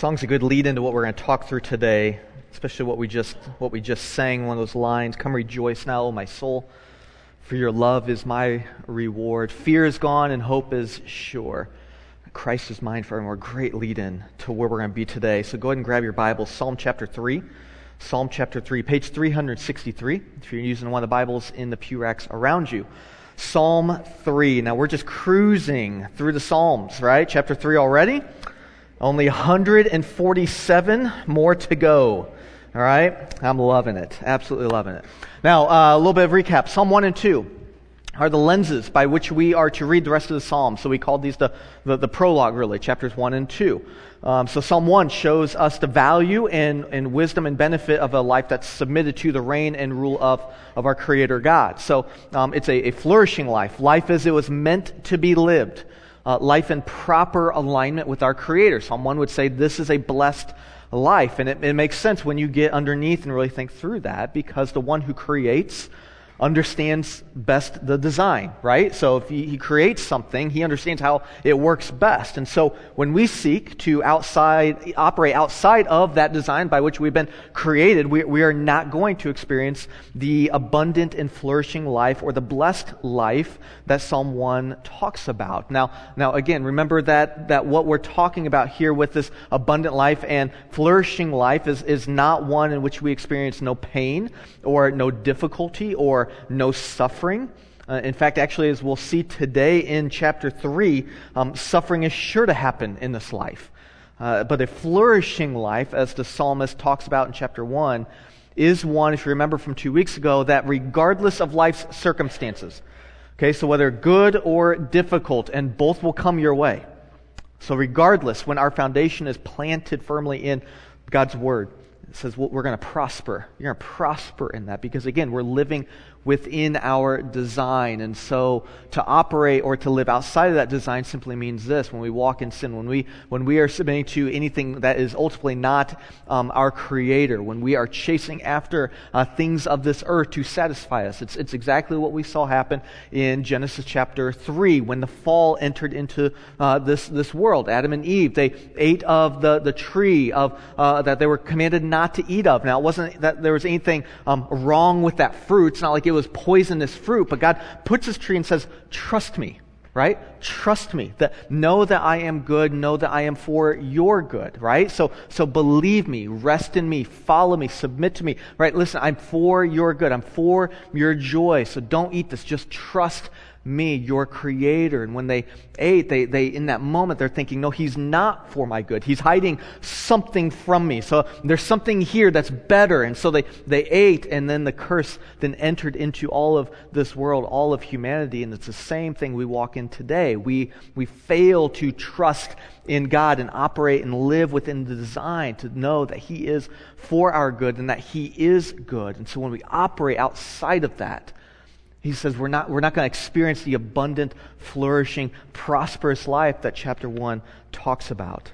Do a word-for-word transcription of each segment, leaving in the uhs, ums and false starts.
Song's a good lead into what we're going to talk through today, especially what we just what we just sang, one of those lines, "Come rejoice now, O my soul, for your love is my reward. Fear is gone and hope is sure. Christ is mine forevermore." Great lead in to where we're going to be today. So go ahead and grab your Bible, Psalm chapter three. Psalm chapter three, page three sixty-three, if you're using one of the Bibles in the pew racks around you. Psalm three. Now we're just cruising through the Psalms, right? Chapter three already. Only one hundred forty-seven more to go. All right? I'm loving it. Absolutely loving it. Now, uh, a little bit of recap. Psalm one and two are the lenses by which we are to read the rest of the Psalms. So we called these the, the, the prologue, really, chapters one and two. Um, so Psalm one shows us the value and, and wisdom and benefit of a life that's submitted to the reign and rule of, of our Creator God. So um, it's a, a flourishing life, life as it was meant to be lived. Uh, life in proper alignment with our Creator. Someone would say this is a blessed life. And it, it makes sense when you get underneath and really think through that, because the one who creates understands best the design, right? So if he, he creates something, he understands how it works best. And so when we seek to outside operate outside of that design by which we've been created, we, we are not going to experience the abundant and flourishing life or the blessed life that Psalm one talks about. Now, now again, remember that, that what we're talking about here with this abundant life and flourishing life is, is not one in which we experience no pain or no difficulty or no suffering. Uh, in fact, actually, as we'll see today in chapter three, um, suffering is sure to happen in this life. Uh, but a flourishing life, as the psalmist talks about in chapter one, is one, if you remember from two weeks ago, that regardless of life's circumstances, okay, so whether good or difficult, and both will come your way. So regardless, when our foundation is planted firmly in God's Word, it says well, we're going to prosper. You're going to prosper in that because, again, we're living within our design. And so to operate or to live outside of that design simply means this: when we walk in sin, when we when we are submitting to anything that is ultimately not um, our Creator, when we are chasing after uh, things of this earth to satisfy us. It's, it's exactly what we saw happen in Genesis chapter three when the fall entered into uh, this, this world. Adam and Eve, they ate of the, the tree of uh, that they were commanded not to eat of. Now, it wasn't that there was anything um, wrong with that fruit. It's not like it was poisonous fruit, but God puts His tree and says, trust me, right? Trust me. That know that I am good, know that I am for your good, right? So, so believe me, rest in me, follow me, submit to me, right? Listen, I'm for your good. I'm for your joy. So don't eat this. Just trust me, your Creator. And when they ate, they, they in that moment, they're thinking, no, He's not for my good. He's hiding something from me. So there's something here that's better. And so they, they ate, and then the curse then entered into all of this world, all of humanity. And it's the same thing we walk in today. We, we fail to trust in God and operate and live within the design to know that He is for our good and that He is good. And so when we operate outside of that, He says we're not, we're not going to experience the abundant, flourishing, prosperous life that chapter one talks about.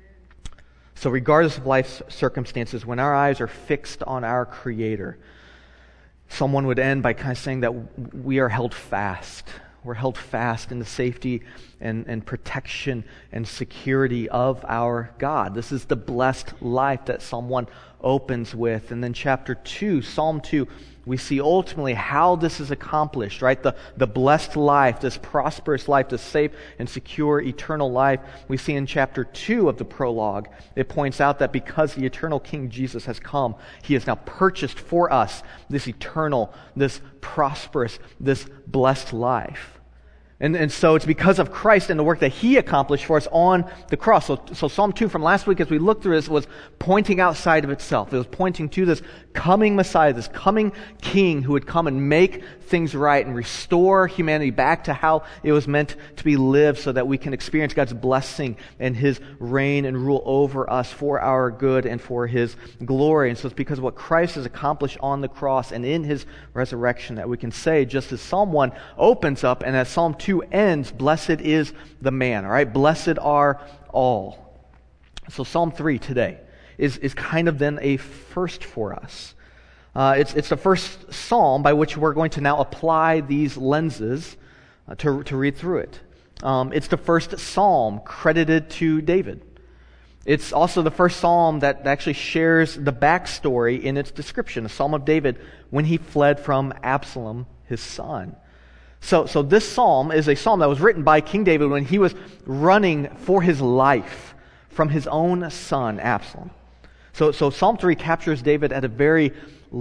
So regardless of life's circumstances, when our eyes are fixed on our Creator, someone would end by kind of saying that we are held fast. We're held fast in the safety and, and protection and security of our God. This is the blessed life that Psalm one opens with. And then chapter two, Psalm two, we see ultimately how this is accomplished, right? The, the blessed life, this prosperous life, this safe and secure eternal life. We see in chapter two of the prologue, it points out that because the eternal King Jesus has come, He has now purchased for us this eternal, this prosperous, this blessed life. And, and so it's because of Christ and the work that He accomplished for us on the cross. So, so Psalm two from last week, as we looked through this, was pointing outside of itself. It was pointing to this coming Messiah, this coming King who would come and make things right and restore humanity back to how it was meant to be lived so that we can experience God's blessing and His reign and rule over us for our good and for His glory. And so it's because of what Christ has accomplished on the cross and in His resurrection that we can say, just as Psalm one opens up and as Psalm two ends, blessed is the man, all right? Blessed are all. So Psalm three today is, is kind of then a first for us. Uh, it's, it's the first psalm by which we're going to now apply these lenses uh, to, to read through it. Um, it's the first psalm credited to David. It's also the first psalm that actually shares the backstory in its description, a psalm of David when he fled from Absalom, his son. So, so this psalm is a psalm that was written by King David when he was running for his life from his own son, Absalom. So, so Psalm three captures David at a very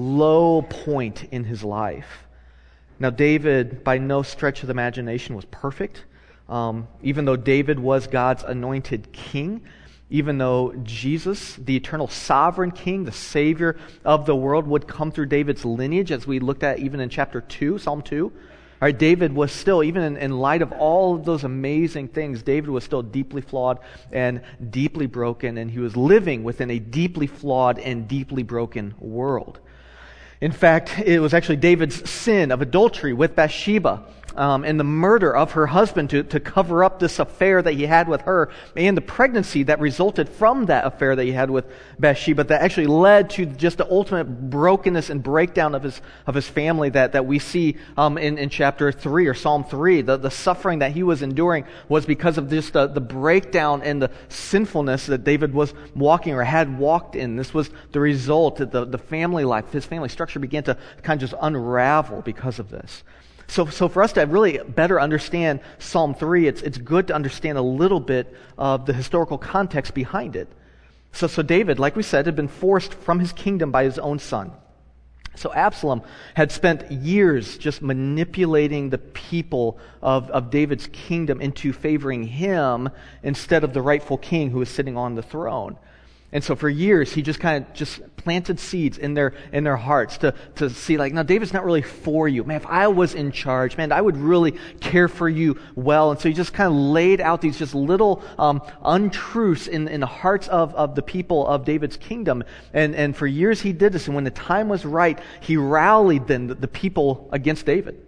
low point in his life. Now, David, by no stretch of the imagination, was perfect. Um, even though David was God's anointed king, even though Jesus, the eternal sovereign king, the Savior of the world, would come through David's lineage, as we looked at even in chapter two, Psalm two. All right, David was still, even in, in light of all of those amazing things, David was still deeply flawed and deeply broken, and he was living within a deeply flawed and deeply broken world. In fact, it was actually David's sin of adultery with Bathsheba um, and the murder of her husband to, to cover up this affair that he had with her, and the pregnancy that resulted from that affair that he had with Bathsheba that actually led to just the ultimate brokenness and breakdown of his of his family that, that we see um, in, in chapter three or Psalm three. The, the suffering that he was enduring was because of just the, the breakdown and the sinfulness that David was walking or had walked in. This was the result that the, the family life, his family structure began to kind of just unravel because of this. So, so for us to really better understand Psalm three, it's it's good to understand a little bit of the historical context behind it. So, so David, like we said, had been forced from his kingdom by his own son. So Absalom had spent years just manipulating the people of, of David's kingdom into favoring him instead of the rightful king who was sitting on the throne. And so for years, he just kind of just planted seeds in their in their hearts to, to see like, no, David's not really for you. Man, if I was in charge, man, I would really care for you well. And so he just kind of laid out these just little um, untruths in, in the hearts of, of the people of David's kingdom. And, and for years he did this. And when the time was right, he rallied then the, the people against David.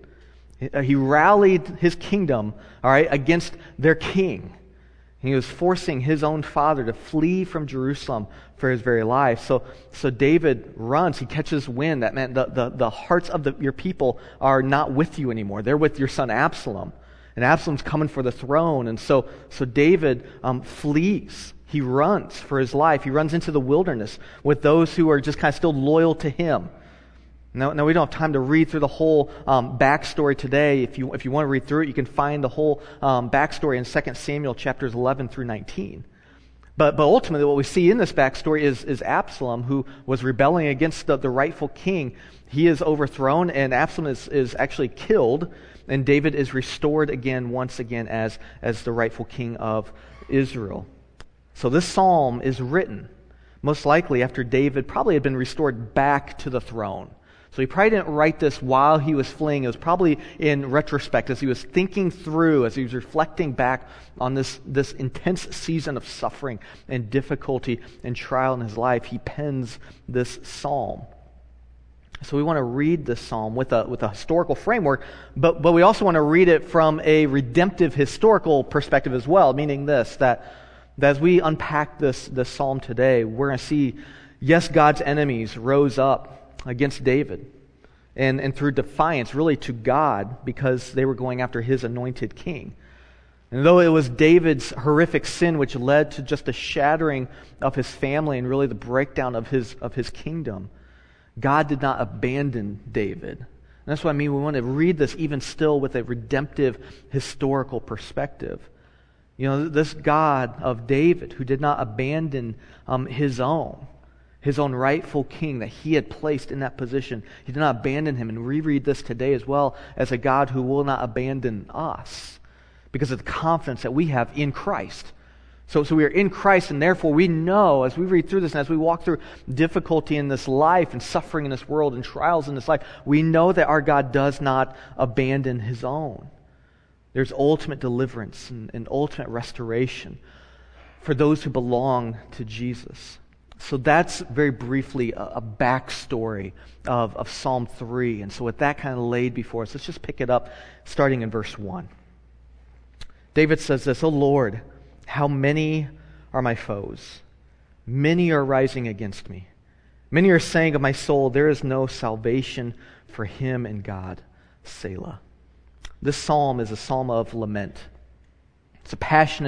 He rallied his kingdom, all right, against their king. He was forcing his own father to flee from Jerusalem for his very life. So, so David runs. He catches wind that, man, the, the, the hearts of the, your people are not with you anymore. They're with your son Absalom. And Absalom's coming for the throne. And so, so David um, flees. He runs for his life. He runs into the wilderness with those who are just kind of still loyal to him. Now, now we don't have time to read through the whole um, backstory today. If you if you want to read through it, you can find the whole um, backstory in Second Samuel chapters eleven through nineteen. But but ultimately, what we see in this backstory is is Absalom, who was rebelling against the, the rightful king. He is overthrown, and Absalom is, is actually killed, and David is restored again, once again, as as the rightful king of Israel. So this psalm is written most likely after David probably had been restored back to the throne. So he probably didn't write this while he was fleeing. It was probably in retrospect, as he was thinking through, as he was reflecting back on this, this intense season of suffering and difficulty and trial in his life. He pens this psalm. So we want to read this psalm with a with a historical framework, but, but we also want to read it from a redemptive historical perspective as well, meaning this, that, that as we unpack this, this psalm today, we're going to see, yes, God's enemies rose up against David, and, and through defiance really to God, because they were going after his anointed king. And though it was David's horrific sin which led to just a shattering of his family and really the breakdown of his of his kingdom, God did not abandon David. And that's what I mean. We want to read this even still with a redemptive historical perspective. You know, this God of David who did not abandon um, his own, his own rightful king that he had placed in that position. He did not abandon him. And we read this today as well as a God who will not abandon us because of the confidence that we have in Christ. So, so we are in Christ, and therefore we know as we read through this and as we walk through difficulty in this life and suffering in this world and trials in this life, we know that our God does not abandon his own. There's ultimate deliverance and, and ultimate restoration for those who belong to Jesus. So that's very briefly a, a backstory of, of Psalm three. And so with that kind of laid before us, let's just pick it up starting in verse one. David says this, "O Lord, how many are my foes? Many are rising against me. Many are saying of my soul, there is no salvation for him in God. Selah." This psalm is a psalm of lament. It's a passionate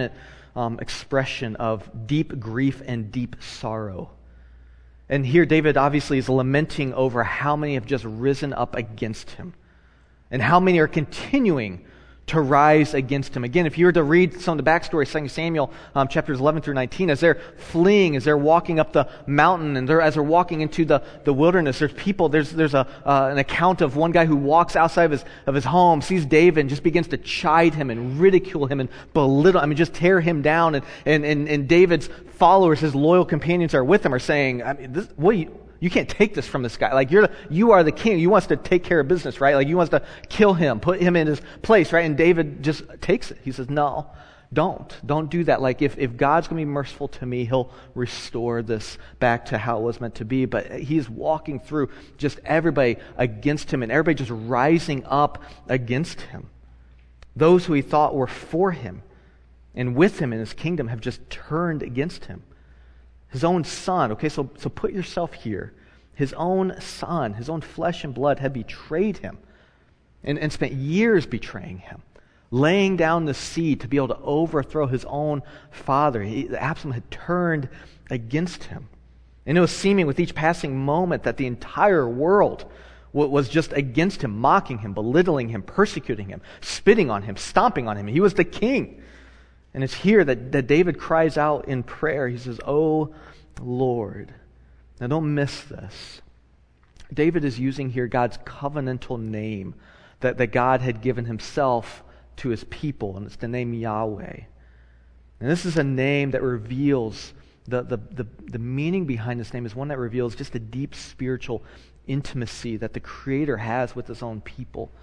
um, expression of deep grief and deep sorrow. And here David obviously is lamenting over how many have just risen up against him and how many are continuing to rise against him. Again, if you were to read some of the backstory, Second Samuel um, chapters eleven through nineteen, as they're fleeing, as they're walking up the mountain, and they're, as they're walking into the, the wilderness, there's people, there's there's a uh, an account of one guy who walks outside of his of his home, sees David, and just begins to chide him and ridicule him and belittle, I mean, just tear him down. And and and, and David's followers, his loyal companions are with him, are saying, I mean, this, what are you... You can't take this from this guy. Like, you're, you are the king. You want us to take care of business, right? Like, you want us to kill him, put him in his place, right? And David just takes it. He says, no, don't. Don't do that. Like, if, if God's going to be merciful to me, he'll restore this back to how it was meant to be. But he's walking through just everybody against him and everybody just rising up against him. Those who he thought were for him and with him in his kingdom have just turned against him. His own son, okay, so, so put yourself here. His own son, his own flesh and blood had betrayed him and, and spent years betraying him, laying down the seed to be able to overthrow his own father. He, Absalom had turned against him. And it was seeming with each passing moment that the entire world was just against him, mocking him, belittling him, persecuting him, spitting on him, stomping on him. He was the king. And it's here that, that David cries out in prayer. He says, "Oh Lord." Now don't miss this. David is using here God's covenantal name that, that God had given himself to his people, and it's the name Yahweh. And this is a name that reveals, the, the, the, the meaning behind this name is one that reveals just a deep spiritual intimacy that the Creator has with his own people.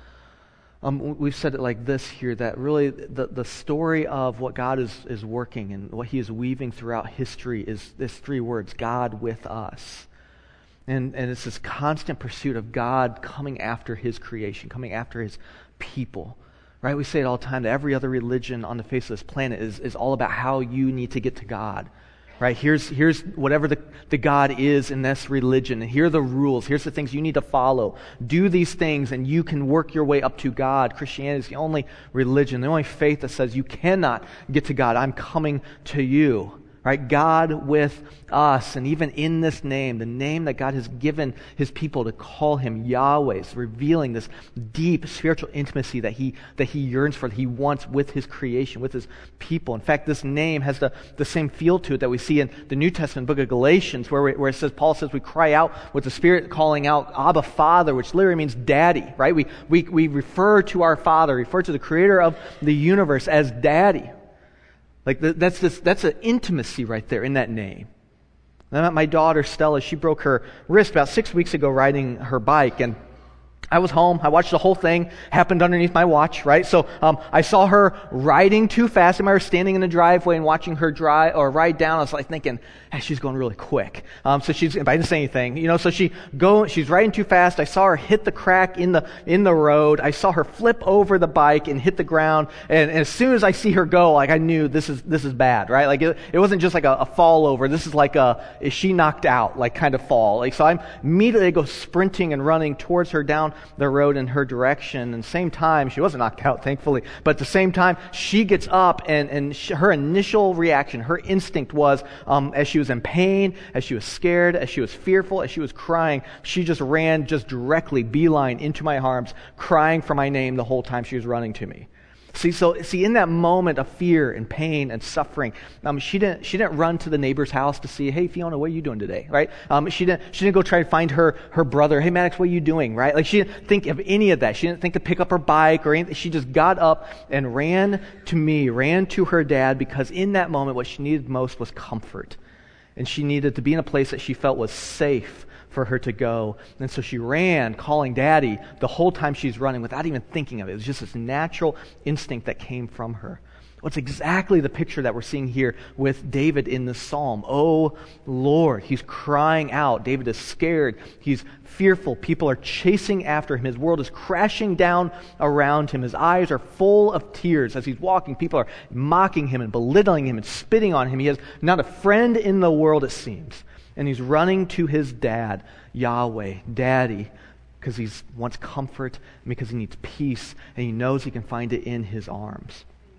Um, we've said it like this here, that really the, the story of what God is, is working and what he is weaving throughout history is this three words, God with us. And, and it's this constant pursuit of God coming after his creation, coming after his people. Right? We say it all the time that every other religion on the face of this planet is, is all about how you need to get to God. Right? Here's here's whatever the, the God is in this religion. And here are the rules. Here's the things you need to follow. Do these things and you can work your way up to God. Christianity is the only religion, the only faith that says you cannot get to God. I'm coming to you. Right? God with us. And even in this name, the name that God has given his people to call him Yahweh, is revealing this deep spiritual intimacy that he that he yearns for, that he wants with his creation, with his people. In fact, this name has the, the same feel to it that we see in the New Testament book of Galatians, where, we, where it says, Paul says, we cry out with the Spirit calling out, Abba, Father, which literally means daddy, right? We, we, we refer to our Father, refer to the Creator of the universe as daddy. Like the, that's this, that's an intimacy right there in that name. Now, my daughter Stella, she broke her wrist about six weeks ago riding her bike, and I was home. I watched the whole thing. Happened underneath my watch, right? So um, I saw her riding too fast. I remember standing in the driveway and watching her drive or ride down. I was like thinking, hey, she's going really quick. Um, so she's, but I didn't say anything, you know. So she go, she's riding too fast. I saw her hit the crack in the in the road. I saw her flip over the bike and hit the ground. And, and as soon as I see her go, like I knew this is this is bad, right? Like it, it wasn't just like a, a fall over. This is like a is she knocked out, like kind of fall. Like so, I immediately go sprinting and running towards her down the road in her direction. And same time, she wasn't knocked out, thankfully, but at the same time, she gets up and, and she, her initial reaction, her instinct was, um, as she was in pain, as she was scared, as she was fearful, as she was crying, she just ran just directly, beeline into my arms, crying for my name the whole time she was running to me. See, so see, in that moment of fear and pain and suffering, um, she didn't she didn't run to the neighbor's house to see, hey Fiona, what are you doing today? Right? Um, she didn't she didn't go try to find her her brother. Hey Maddox, what are you doing? Right? Like she didn't think of any of that. She didn't think to pick up her bike or anything. She just got up and ran to me, ran to her dad, because in that moment, what she needed most was comfort, and she needed to be in a place that she felt was safe for her to go. And so she ran, calling Daddy the whole time she's running without even thinking of it. It was just this natural instinct that came from her. Well, it's exactly the picture that we're seeing here with David in this psalm. Oh Lord, he's crying out. David is scared. He's fearful. People are chasing after him. His world is crashing down around him. His eyes are full of tears as he's walking. People are mocking him and belittling him and spitting on him. He has not a friend in the world, it seems. And he's running to his dad, Yahweh, Daddy, because he wants comfort and because he needs peace, and he knows he can find it in his arms. Amen.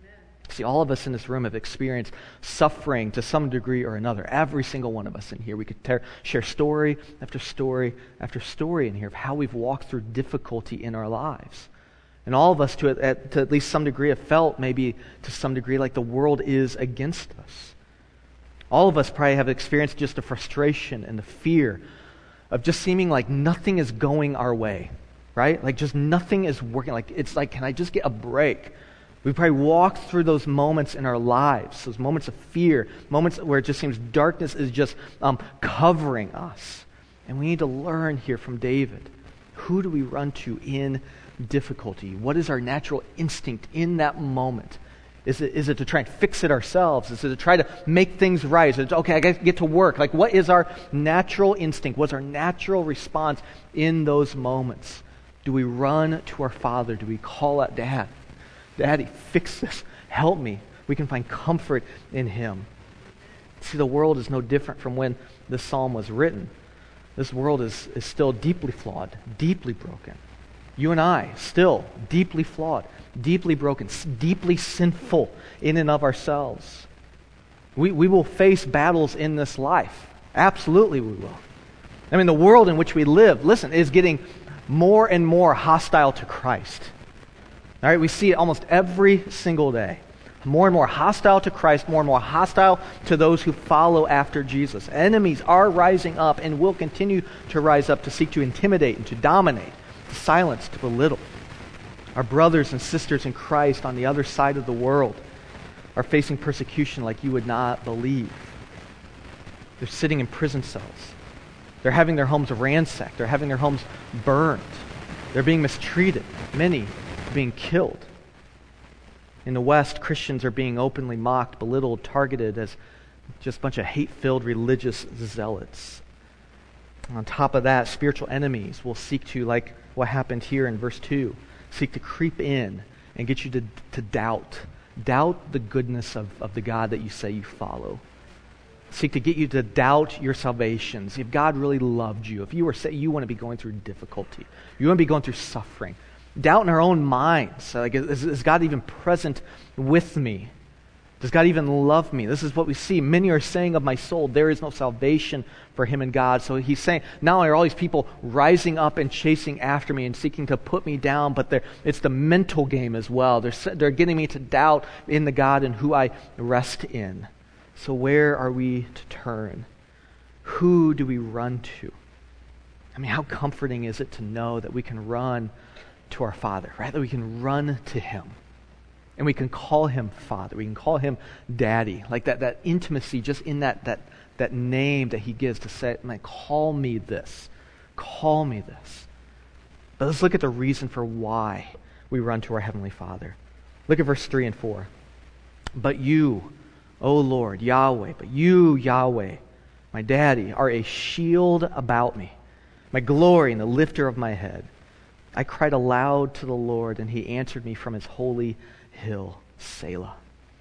See, all of us in this room have experienced suffering to some degree or another. Every single one of us in here. We could tear, share story after story after story in here of how we've walked through difficulty in our lives. And all of us, to at, to at least some degree, have felt maybe to some degree like the world is against us. All of us probably have experienced just the frustration and the fear of just seeming like nothing is going our way, right? Like just nothing is working. Like it's like, can I just get a break? We've probably walked through those moments in our lives, those moments of fear, moments where it just seems darkness is just um, covering us. And we need to learn here from David. Who do we run to in difficulty? What is our natural instinct in that moment? Is it, is it to try and fix it ourselves? Is it to try to make things right? Is it, okay, I got to get to work. Like, what is our natural instinct? What's our natural response in those moments? Do we run to our Father? Do we call out, Dad? Daddy, fix this. Help me. We can find comfort in Him. See, the world is no different from when this psalm was written. This world is, is still deeply flawed, deeply broken. You and I, still deeply flawed, deeply broken, deeply sinful in and of ourselves. We, we will face battles in this life. Absolutely we will. I mean, the world in which we live, listen, is getting more and more hostile to Christ. All right, we see it almost every single day. More and more hostile to Christ, more and more hostile to those who follow after Jesus. Enemies are rising up and will continue to rise up to seek to intimidate and to dominate, to silence, to belittle. Our brothers and sisters in Christ on the other side of the world are facing persecution like you would not believe. They're sitting in prison cells. They're having their homes ransacked. They're having their homes burned. They're being mistreated. Many being killed. In the West, Christians are being openly mocked, belittled, targeted as just a bunch of hate-filled religious zealots. On top of that, spiritual enemies will seek to, like what happened here in verse two, seek to creep in and get you to, to doubt. Doubt the goodness of, of the God that you say you follow. Seek to get you to doubt your salvation. See, if God really loved you, if you were say you want to be going through difficulty, you want to be going through suffering, doubt in our own minds. Like, is, is God even present with me? Does God even love me? This is what we see. Many are saying of my soul, there is no salvation for him in God. So he's saying, not only are all these people rising up and chasing after me and seeking to put me down, but it's the mental game as well. They're, they're getting me to doubt in the God and who I rest in. So where are we to turn? Who do we run to? I mean, how comforting is it to know that we can run to our Father, right? That we can run to Him. And we can call Him Father. We can call Him Daddy. Like that, that intimacy just in that, that, that name that He gives to say, man, call me this. Call me this. But let's look at the reason for why we run to our Heavenly Father. Look at verse three and four. But you, O Lord, Yahweh, but you, Yahweh, my Daddy, are a shield about me, my glory and the lifter of my head. I cried aloud to the Lord, and He answered me from His holy hill, Selah.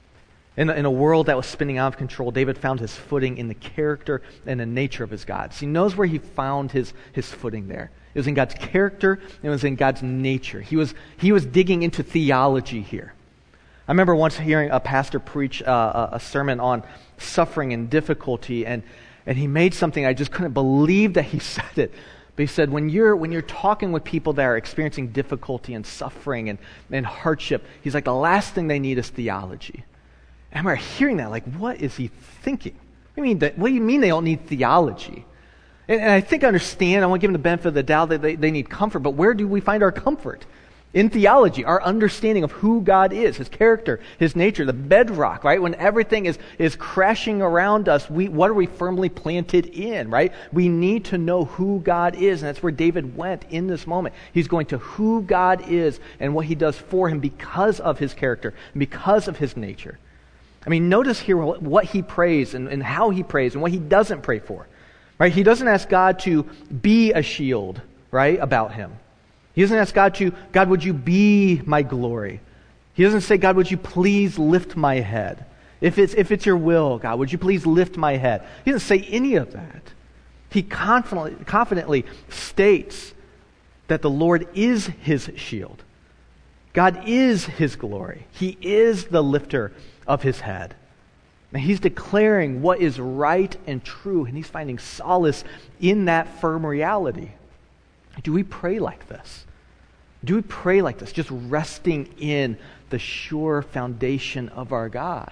In, in a world that was spinning out of control, David found his footing in the character and the nature of his God. So he knows where he found his, his footing there. It was in God's character, and it was in God's nature. He was, he was digging into theology here. I remember once hearing a pastor preach uh, a, a sermon on suffering and difficulty, and, and he made something, I just couldn't believe that he said it. But he said, when you're when you're talking with people that are experiencing difficulty and suffering and, and hardship, he's like, the last thing they need is theology. And I remember hearing that, like, what is he thinking? What do you mean, that, what do you mean they don't need theology? And, and I think I understand, I want to give them the benefit of the doubt that they, they need comfort, but where do we find our comfort? In theology, our understanding of who God is, His character, His nature, the bedrock, right? When everything is, is crashing around us, we what are we firmly planted in, right? We need to know who God is, and that's where David went in this moment. He's going to who God is and what He does for him because of His character, and because of His nature. I mean, notice here what, what he prays and, and how he prays and what he doesn't pray for, right? He doesn't ask God to be a shield, right, about him. He doesn't ask God to, God, would you be my glory? He doesn't say, God, would you please lift my head? If it's if it's your will, God, would you please lift my head? He doesn't say any of that. He confidently, confidently states that the Lord is his shield. God is his glory. He is the lifter of his head. And he's declaring what is right and true, and he's finding solace in that firm reality. Do we pray like this? Do we pray like this, just resting in the sure foundation of our God?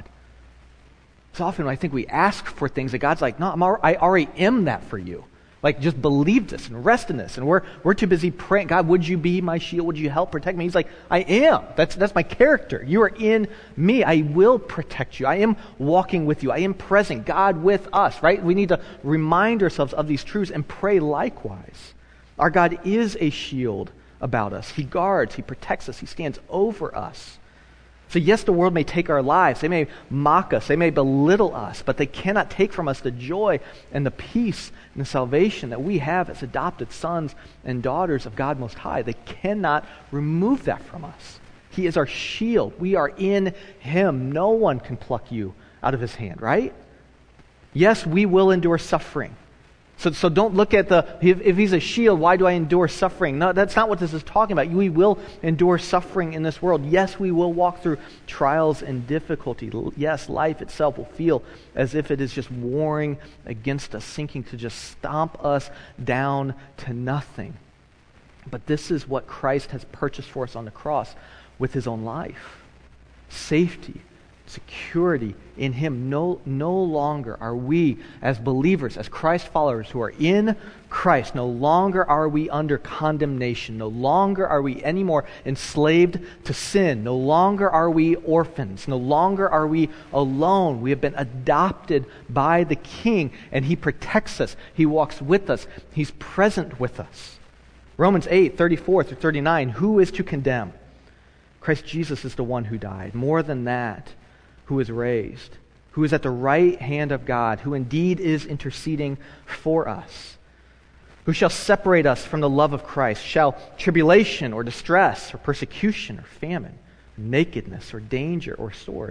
So often I think we ask for things that God's like, no, I'm al- I already am that for you. Like, just believe this and rest in this. And we're we're too busy praying, God, would you be my shield? Would you help protect me? He's like, I am. That's that's my character. You are in me. I will protect you. I am walking with you. I am present. God with us, right? We need to remind ourselves of these truths and pray likewise. Our God is a shield about us. He guards. He protects us. He stands over us. So yes, the world may take our lives. They may mock us. They may belittle us, but they cannot take from us the joy and the peace and the salvation that we have as adopted sons and daughters of God Most High. They cannot remove that from us. He is our shield. We are in him. No one can pluck you out of his hand, right? Yes, we will endure suffering. So, so don't look at the, if, if he's a shield, why do I endure suffering? No, that's not what this is talking about. We will endure suffering in this world. Yes, we will walk through trials and difficulty. Yes, life itself will feel as if it is just warring against us, sinking to just stomp us down to nothing. But this is what Christ has purchased for us on the cross with his own life. Safety, security in him. No, no longer are we as believers, as Christ followers who are in Christ, no longer are we under condemnation. No longer are we anymore enslaved to sin. No longer are we orphans. No longer are we alone. We have been adopted by the King, and he protects us. He walks with us. He's present with us. Romans eight, thirty-four through thirty-nine, who is to condemn? Christ Jesus is the one who died. More than that, who is raised, who is at the right hand of God, who indeed is interceding for us. Who shall separate us from the love of Christ? Shall tribulation or distress or persecution or famine, or nakedness or danger or sword?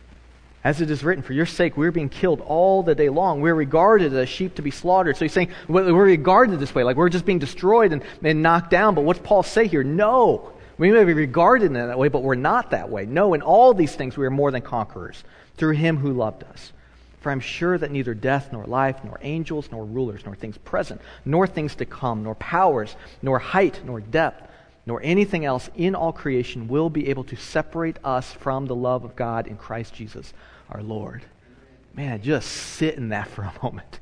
As it is written, for your sake we're being killed all the day long. We're regarded as sheep to be slaughtered. So he's saying we're regarded this way, like we're just being destroyed and, and knocked down. But what's Paul say here? No. We may be regarded in that way, but we're not that way. No, in all these things we are more than conquerors through him who loved us. For I'm sure that neither death, nor life, nor angels, nor rulers, nor things present, nor things to come, nor powers, nor height, nor depth, nor anything else in all creation will be able to separate us from the love of God in Christ Jesus our Lord. Man, just sit in that for a moment.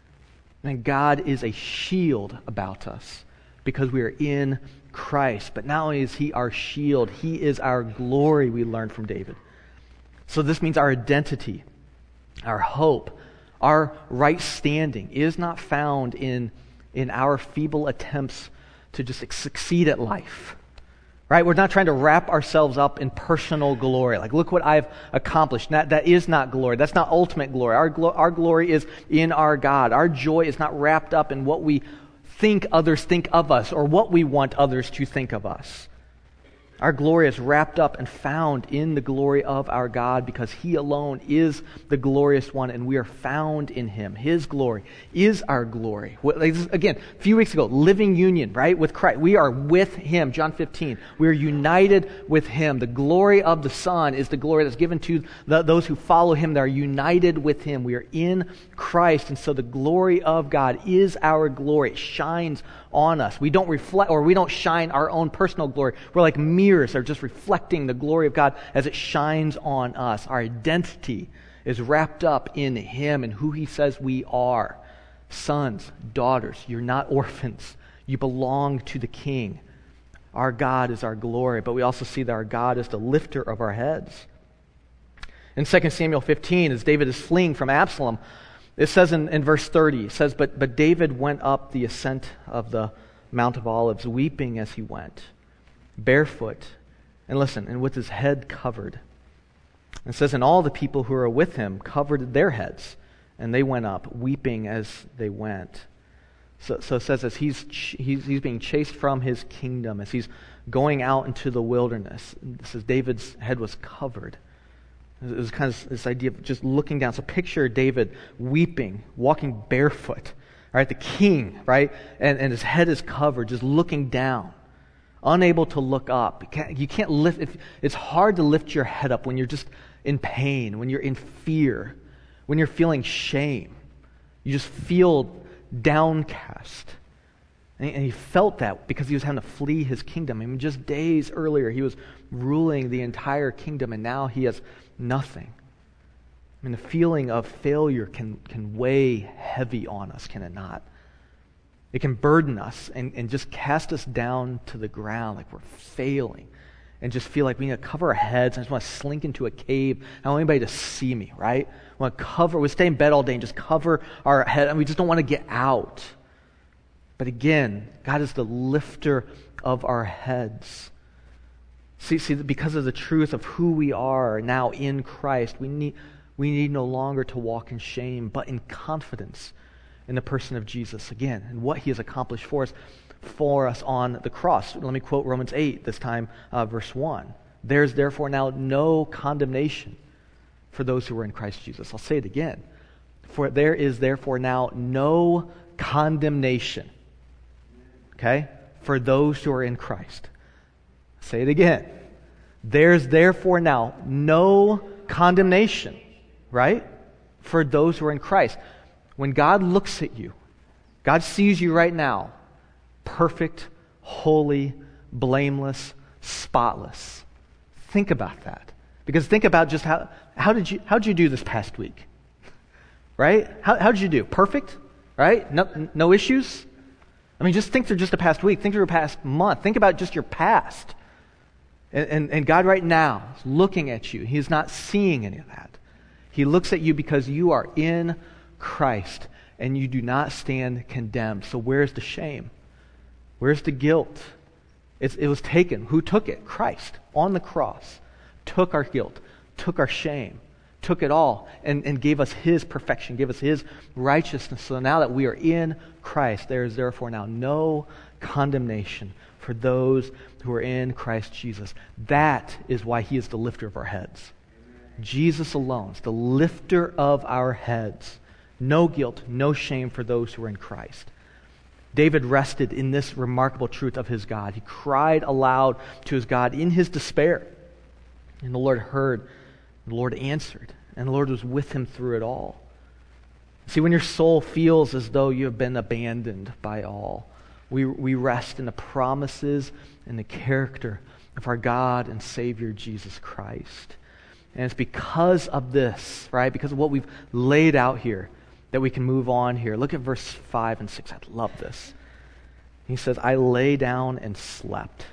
And God is a shield about us because we are in Christ. But not only is he our shield, he is our glory, we learned from David. So this means our identity, our hope, our right standing is not found in, in our feeble attempts to just succeed at life. Right? We're not trying to wrap ourselves up in personal glory. Like, look what I've accomplished. That, that is not glory. That's not ultimate glory. Our, glo- our glory is in our God. Our joy is not wrapped up in what we think others think of us or what we want others to think of us. Our glory is wrapped up and found in the glory of our God because he alone is the glorious one and we are found in him. His glory is our glory. Again, a few weeks ago, living union, right, with Christ. We are with him, John fifteen. We are united with him. The glory of the Son is the glory that's given to the, those who follow him that are united with him. We are in Christ, and so the glory of God is our glory. It shines on us. We don't reflect, or we don't shine our own personal glory. We're like mirrors that are just reflecting the glory of God as it shines on us. Our identity is wrapped up in him and who he says we are. Sons, daughters, you're not orphans. You belong to the King. Our God is our glory, but we also see that our God is the lifter of our heads. In Second Samuel fifteen, as David is fleeing from Absalom, it says in, in verse thirty, it says, but, but David went up the ascent of the Mount of Olives, weeping as he went, barefoot, and listen, and with his head covered. It says, and all the people who were with him covered their heads, and they went up, weeping as they went. So, so it says as he's, ch- he's he's being chased from his kingdom, as he's going out into the wilderness, it says David's head was covered. It was kind of this idea of just looking down. So picture David weeping, walking barefoot, right? The king, right? And, and his head is covered, just looking down unable to look up. You can't, you can't lift. If, it's hard to lift your head up when you're just in pain, when you're in fear, when you're feeling shame. You just feel downcast. And he, and he felt that because he was having to flee his kingdom. I mean, just days earlier, he was ruling the entire kingdom, and now he has nothing. I mean, the feeling of failure can, can weigh heavy on us, can it not? It can burden us and, and just cast us down to the ground like we're failing and just feel like we need to cover our heads. I just want to slink into a cave. I don't want anybody to see me, right? I want to cover, we stay in bed all day and just cover our head, and we just don't want to get out. But again, God is the lifter of our heads. See, see, because of the truth of who we are now in Christ, we need, we need no longer to walk in shame, but in confidence in the person of Jesus again, and what he has accomplished for us, for us on the cross. Let me quote Romans eight, this time uh, verse one. There's therefore now no condemnation for those who are in Christ Jesus. I'll say it again. For there is therefore now no condemnation, okay, for those who are in Christ. I'll say it again. There's therefore now no condemnation, right, for those who are in Christ. When God looks at you, God sees you right now, perfect, holy, blameless, spotless. Think about that. Because think about just how how did you how did you do this past week? Right? How how did you do? Perfect? Right? No no issues? I mean, just think through just the past week. Think through your past month. Think about just your past. And, and, and God right now is looking at you. He is not seeing any of that. He looks at you because you are in Christ, and you do not stand condemned. So where's the shame? Where's the guilt? It's, it was taken. Who took it? Christ on the cross took our guilt, took our shame, took it all, and, and gave us his perfection, gave us his righteousness. So now that we are in Christ, there is therefore now no condemnation for those who are in Christ Jesus. That is why he is the lifter of our heads. Jesus alone is the lifter of our heads. No guilt, no shame for those who are in Christ. David rested in this remarkable truth of his God. He cried aloud to his God in his despair. And the Lord heard, the Lord answered, and the Lord was with him through it all. See, when your soul feels as though you have been abandoned by all, we, we rest in the promises and the character of our God and Savior Jesus Christ. And it's because of this, right, because of what we've laid out here, that we can move on here. Look at verse five and six. I love this. He says, I lay down and slept.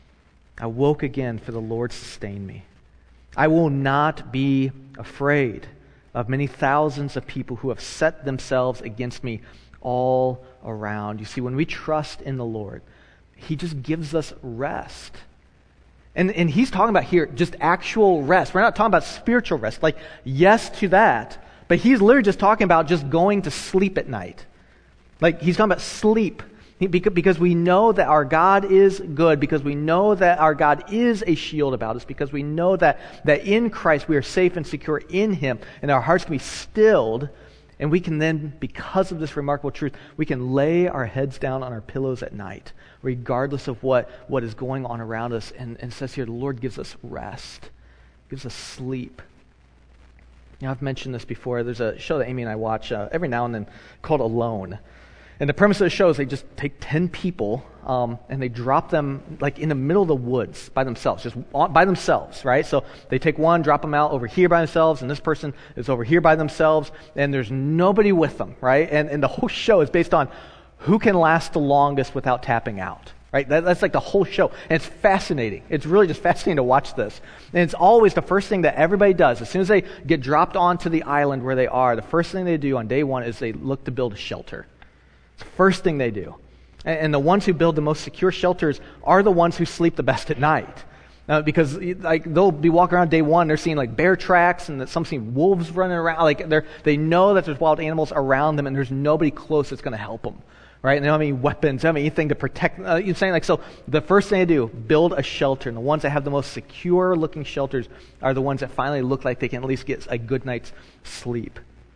I woke again, for the Lord sustained me. I will not be afraid of many thousands of people who have set themselves against me all around. You see, when we trust in the Lord, he just gives us rest. And, and he's talking about here just actual rest. We're not talking about spiritual rest. Like, yes to that. But he's literally just talking about just going to sleep at night. Like, he's talking about sleep. He, because, because we know that our God is good. Because we know that our God is a shield about us. Because we know that, that in Christ we are safe and secure in him. And our hearts can be stilled. And we can then, because of this remarkable truth, we can lay our heads down on our pillows at night, regardless of what, what is going on around us. And, and it says here, the Lord gives us rest, gives us sleep. You know, I've mentioned this before. There's a show that Amy and I watch uh, every now and then called Alone. And the premise of the show is they just take ten people um, and they drop them like in the middle of the woods by themselves, just by themselves, right? So they take one, drop them out over here by themselves, and this person is over here by themselves, and there's nobody with them, right? And, and the whole show is based on who can last the longest without tapping out, right? That, that's like the whole show. And it's fascinating. It's really just fascinating to watch this. And it's always the first thing that everybody does. As soon as they get dropped onto the island where they are, the first thing they do on day one is they look to build a shelter. It's the first thing they do. And, and the ones who build the most secure shelters are the ones who sleep the best at night. Uh, because like they'll be walking around day one, they're seeing like bear tracks and some seeing wolves running around. Like they're they know that there's wild animals around them and there's nobody close that's going to help them. Right? And they don't have any weapons, they don't have anything to protect. Uh, you're saying like, so the first thing they do, build a shelter. And the ones that have the most secure looking shelters are the ones that finally look like they can at least get a good night's sleep.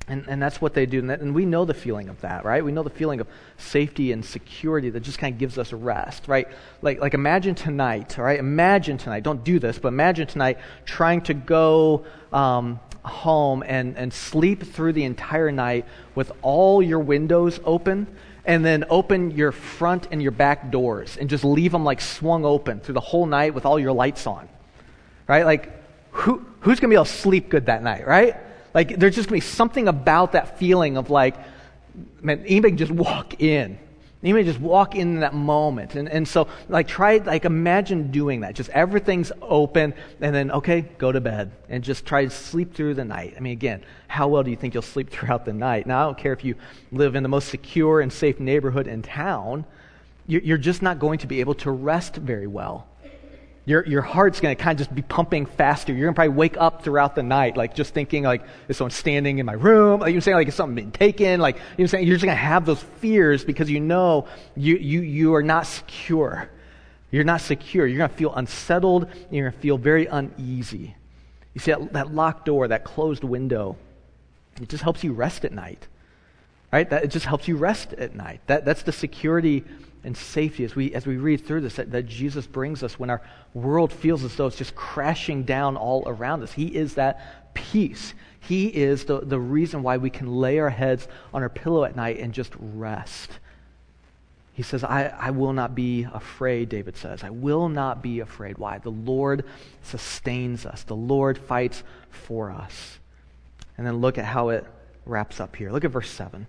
And, and that's what they do. And, that, and we know the feeling of that, right? We know the feeling of safety and security that just kind of gives us rest, right? Like, like imagine tonight, all right? Imagine tonight. Don't do this, but imagine tonight trying to go um, home and, and sleep through the entire night with all your windows open, and then open your front and your back doors and just leave them like swung open through the whole night with all your lights on, right? Like, who who's going to be able to sleep good that night, right? Like, there's just going to be something about that feeling of like, man, anybody can just walk in. Anybody just walk in that moment. And and so, like, try, like, imagine doing that. Just everything's open, and then, okay, go to bed. And just try to sleep through the night. I mean, again, how well do you think you'll sleep throughout the night? Now, I don't care if you live in the most secure and safe neighborhood in town. You're, you're just not going to be able to rest very well. Your your heart's going to kind of just be pumping faster. You're going to probably wake up throughout the night, like just thinking, like, is someone standing in my room? Like, you're saying, like, is something being taken? Like, you're saying, you're just going to have those fears because you know you you you are not secure. You're not secure. You're going to feel unsettled. You're going to feel very uneasy. You see, that, that locked door, that closed window, it just helps you rest at night, right? That it just helps you rest at night. That that's the security and safety as we as we read through this that, that Jesus brings us when our world feels as though it's just crashing down all around us. He is that peace. He is the, the reason why we can lay our heads on our pillow at night and just rest. He says, I, I will not be afraid, David says. I will not be afraid. Why? The Lord sustains us. The Lord fights for us. And then look at how it wraps up here. Look at verse seven.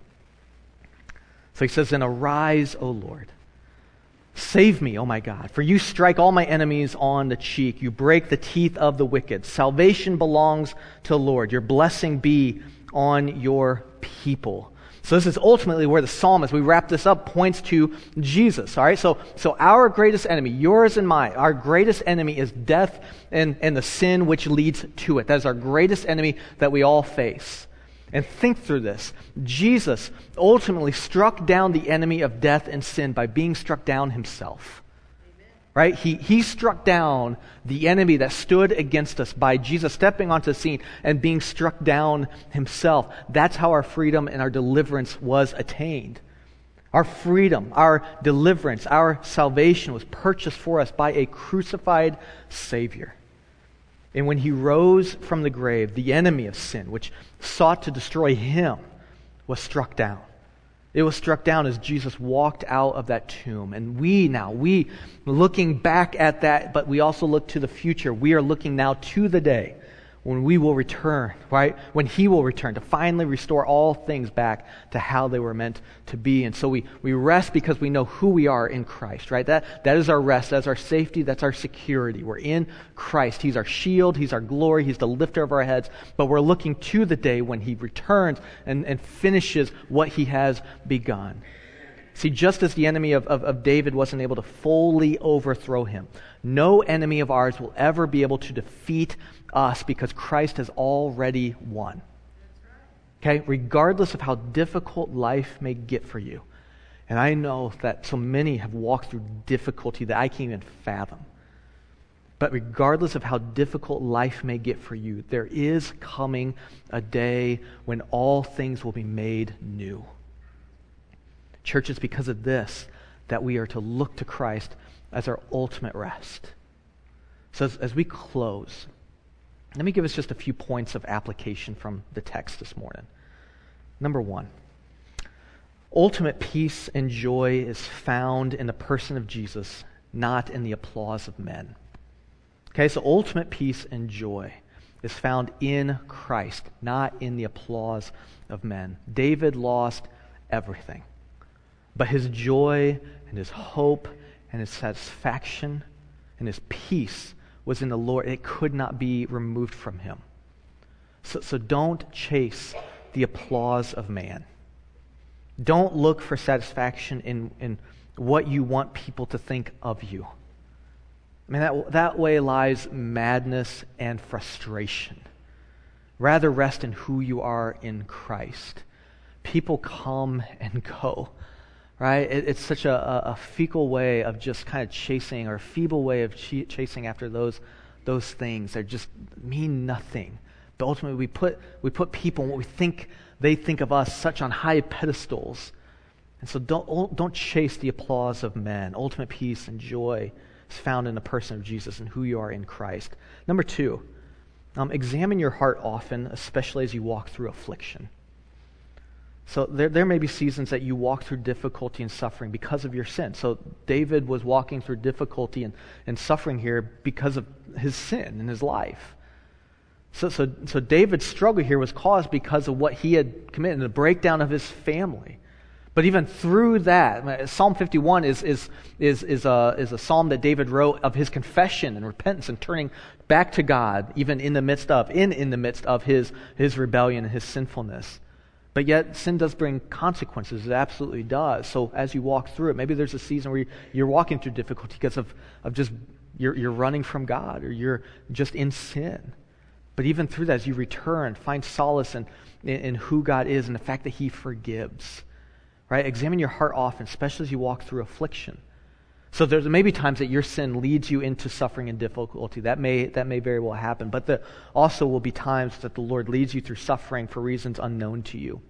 So he says, then arise, O Lord. Save me, O my God, for you strike all my enemies on the cheek. You break the teeth of the wicked. Salvation belongs to the Lord. Your blessing be on your people. So this is ultimately where the psalmist, we wrap this up, points to Jesus. All right, so so our greatest enemy, yours and mine, our greatest enemy is death and, and the sin which leads to it. That is our greatest enemy that we all face. And think through this. Jesus ultimately struck down the enemy of death and sin by being struck down himself. Amen. Right? He, he struck down the enemy that stood against us by Jesus stepping onto the scene and being struck down himself. That's how our freedom and our deliverance was attained. Our freedom, our deliverance, our salvation was purchased for us by a crucified Savior. And when he rose from the grave, the enemy of sin, which sought to destroy him, was struck down. It was struck down as Jesus walked out of that tomb. And we now, we looking back at that, but we also look to the future. We are looking now to the day when we will return, right? When he will return to finally restore all things back to how they were meant to be. And so we, we rest because we know who we are in Christ, right? That, that is our rest. That's our safety. That's our security. We're in Christ. He's our shield. He's our glory. He's the lifter of our heads. But we're looking to the day when he returns and, and finishes what he has begun. See, just as the enemy of, of, of David wasn't able to fully overthrow him, no enemy of ours will ever be able to defeat us because Christ has already won. Okay? Regardless of how difficult life may get for you. And I know that so many have walked through difficulty that I can't even fathom. But regardless of how difficult life may get for you, there is coming a day when all things will be made new. Church, it's because of this that we are to look to Christ as our ultimate rest. So as, as we close, let me give us just a few points of application from the text this morning. Number one, ultimate peace and joy is found in the person of Jesus, not in the applause of men. Okay, so ultimate peace and joy is found in Christ, not in the applause of men. David lost everything. But his joy and his hope and his satisfaction and his peace was in the Lord. It could not be removed from him. So, so don't chase the applause of man. Don't look for satisfaction in, in what you want people to think of you. I mean, that, that way lies madness and frustration. Rather rest in who you are in Christ. People come and go. Right? It, it's such a, a, a fecal way of just kind of chasing, or a feeble way of ch- chasing after those those things that just mean nothing. But ultimately, we put we put people and what we think They think of us such on high pedestals. And so don't, don't chase the applause of men. Ultimate peace and joy is found in the person of Jesus and who you are in Christ. Number two, um, examine your heart often, especially as you walk through affliction. So there, there may be seasons that you walk through difficulty and suffering because of your sin. So David was walking through difficulty and, and suffering here because of his sin in his life. So, so, so David's struggle here was caused because of what he had committed, the breakdown of his family. But even through that, Psalm fifty-one is is is is a is a psalm that David wrote of his confession and repentance and turning back to God, even in the midst of in in the midst of his his rebellion and his sinfulness. But yet, sin does bring consequences. It absolutely does. So as you walk through it, maybe there's a season where you're walking through difficulty because of, of just you're, you're running from God or you're just in sin. But even through that, as you return, find solace in, in, in who God is and the fact that He forgives. Right? Examine your heart often, especially as you walk through affliction. So there may be times that your sin leads you into suffering and difficulty. That may that may very well happen. But there also will be times that the Lord leads you through suffering for reasons unknown to you.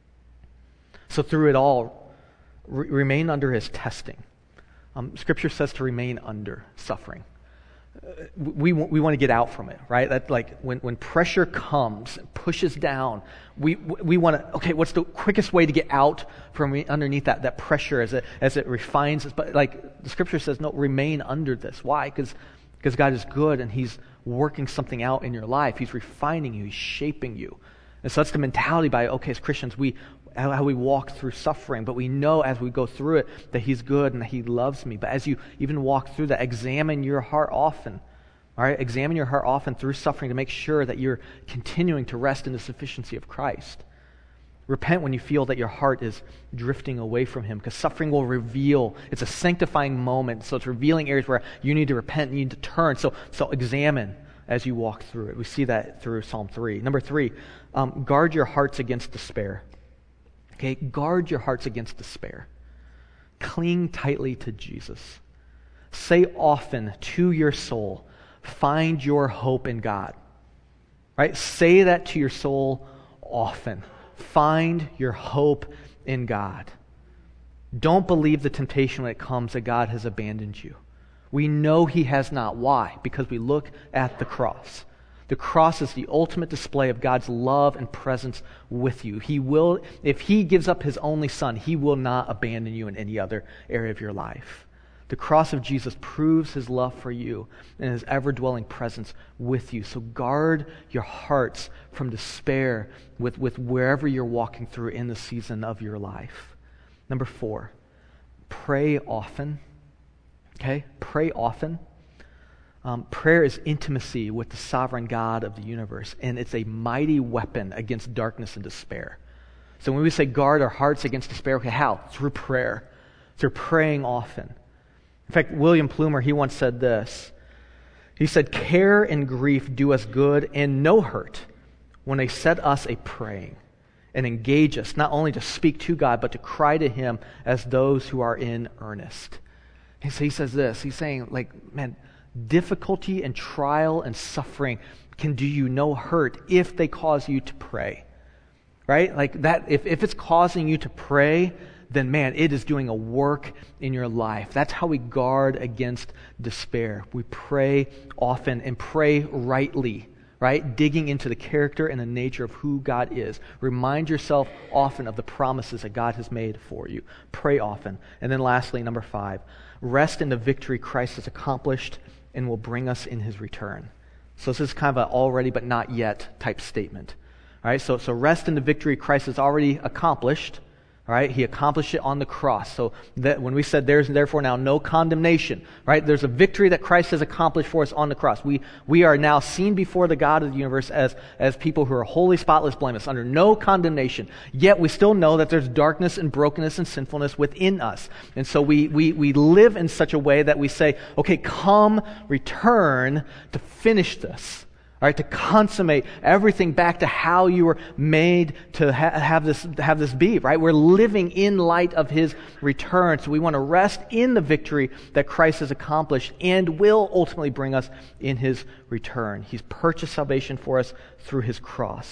So through it all, re- remain under His testing. Um, Scripture says to remain under suffering. Uh, we we want to get out from it, right? That like when, when pressure comes and pushes down, we we want to okay. What's the quickest way to get out from underneath that that pressure as it as it refines us? But like the Scripture says, no, remain under this. Why? Because because God is good and He's working something out in your life. He's refining you. He's shaping you. And so that's the mentality by okay, as Christians, we how we walk through suffering, but we know as we go through it that He's good and that He loves me. But as you even walk through that, examine your heart often. All right, examine your heart often through suffering to make sure that you're continuing to rest in the sufficiency of Christ. Repent when you feel that your heart is drifting away from Him, because suffering will reveal. It's a sanctifying moment, so it's revealing areas where you need to repent, you need to turn. So, so examine as you walk through it. We see that through Psalm three. Number three, um, guard your hearts against despair. Okay, guard your hearts against despair. Cling tightly to Jesus. Say often to your soul, find your hope in God. Right? Say that to your soul often. Find your hope in God. Don't believe the temptation when it comes that God has abandoned you. We know He has not. Why? Because we look at the cross. The cross is the ultimate display of God's love and presence with you. He will, if He gives up His only Son, He will not abandon you in any other area of your life. The cross of Jesus proves His love for you and His ever-dwelling presence with you. So guard your hearts from despair with, with wherever you're walking through in the season of your life. Number four, pray often. Okay? Pray often. Um, prayer is intimacy with the sovereign God of the universe, and it's a mighty weapon against darkness and despair. So when we say guard our hearts against despair, okay, how? Through prayer. Through praying often. In fact, William Plumer, he once said this. He said, care and grief do us good and no hurt when they set us a praying and engage us not only to speak to God, but to cry to Him as those who are in earnest. And so he says this, he's saying, like, man, difficulty and trial and suffering can do you no hurt if they cause you to pray. Right? Like that, if, if it's causing you to pray, then man, it is doing a work in your life. That's how we guard against despair. We pray often and pray rightly, right? Digging into the character and the nature of who God is. Remind yourself often of the promises that God has made for you. Pray often. And then lastly, number five, rest in the victory Christ has accomplished and will bring us in His return. So this is kind of an already but not yet type statement. All right, so, so rest in the victory Christ has already accomplished. All right, He accomplished it on the cross. So that when we said there's therefore now no condemnation, right? There's a victory that Christ has accomplished for us on the cross. We we are now seen before the God of the universe as, as people who are holy, spotless, blameless, under no condemnation. Yet we still know that there's darkness and brokenness and sinfulness within us. And so we we we live in such a way that we say, okay, come, return to finish this. All right, to consummate everything back to how you were made to ha- have this have this be, right? We're living in light of His return. So we want to rest in the victory that Christ has accomplished and will ultimately bring us in His return. He's purchased salvation for us through His cross.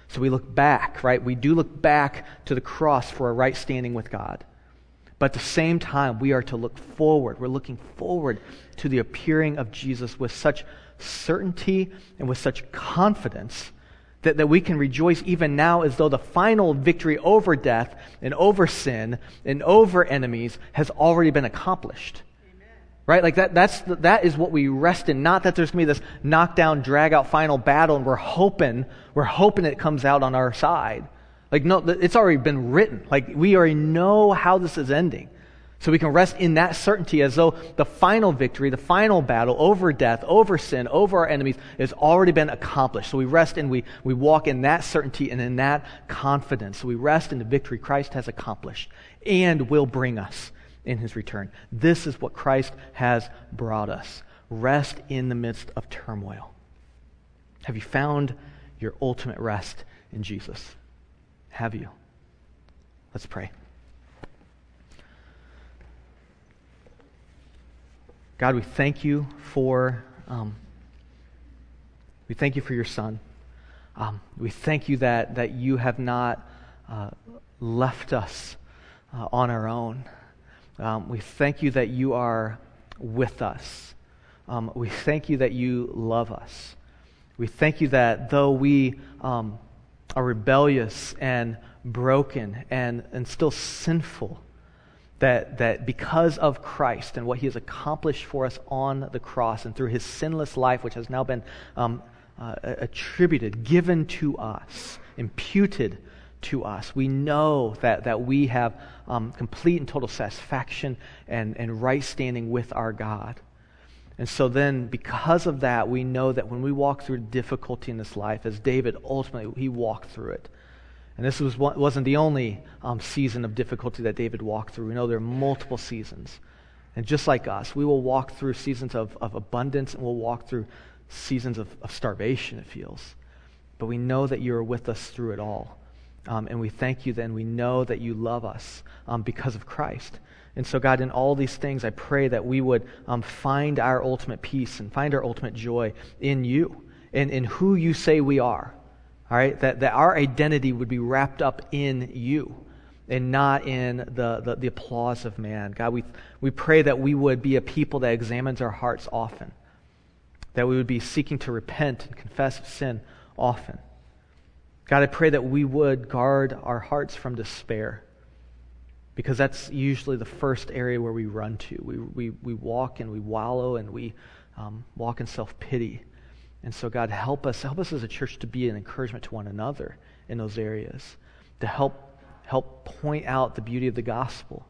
So we look back, right? We do look back to the cross for a right standing with God. But at the same time, we are to look forward. We're looking forward to the appearing of Jesus with such certainty and with such confidence that, that we can rejoice even now as though the final victory over death and over sin and over enemies has already been accomplished. Amen. Right? Like that, that's, that is what we rest in. Not that there's going to be this knockdown, drag-out final battle and we're hoping, we're hoping it comes out on our side. Like, no, it's already been written. Like, we already know how this is ending. So we can rest in that certainty as though the final victory, the final battle over death, over sin, over our enemies has already been accomplished. So we rest and we, we walk in that certainty and in that confidence. So we rest in the victory Christ has accomplished and will bring us in his return. This is what Christ has brought us. Rest in the midst of turmoil. Have you found your ultimate rest in Jesus? Have you? Let's pray. God, we thank you for um, we thank you for your Son. Um, we thank you that that you have not uh, left us uh, on our own. Um, we thank you that you are with us. Um, we thank you that you love us. We thank you that though we um, are rebellious and broken and and still sinful, That that because of Christ and what he has accomplished for us on the cross and through his sinless life, which has now been um, uh, attributed, given to us, imputed to us, we know that, that we have um, complete and total satisfaction and, and right standing with our God. And so then, because of that, we know that when we walk through difficulty in this life, as David ultimately, he walked through it. And this was, wasn't the only um, season of difficulty that David walked through. We know there are multiple seasons. And just like us, we will walk through seasons of, of abundance and we'll walk through seasons of, of starvation, it feels. But we know that you're with us through it all. Um, and we thank you then. We know that you love us um, because of Christ. And so, God, in all these things, I pray that we would um, find our ultimate peace and find our ultimate joy in you and in who you say we are. All right, that, that our identity would be wrapped up in you and not in the, the, the applause of man. God, we we pray that we would be a people that examines our hearts often, that we would be seeking to repent and confess sin often. God, I pray that we would guard our hearts from despair, because that's usually the first area where we run to. We we, we walk and we wallow and we um, walk in self-pity. And so, God, help us, help us as a church to be an encouragement to one another in those areas, to help help point out the beauty of the gospel,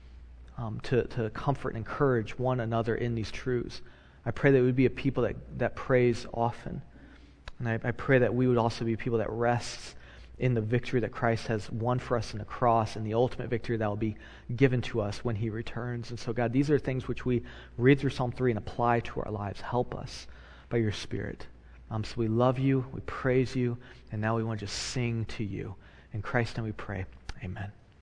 um, to, to comfort and encourage one another in these truths. I pray that we would be a people that, that praise often. And I, I pray that we would also be people that rests in the victory that Christ has won for us in the cross and the ultimate victory that will be given to us when he returns. And so, God, these are things which we read through Psalm three and apply to our lives. Help us by your Spirit. Um, so we love you, we praise you, and now we want to just sing to you. In Christ's name we pray. Amen.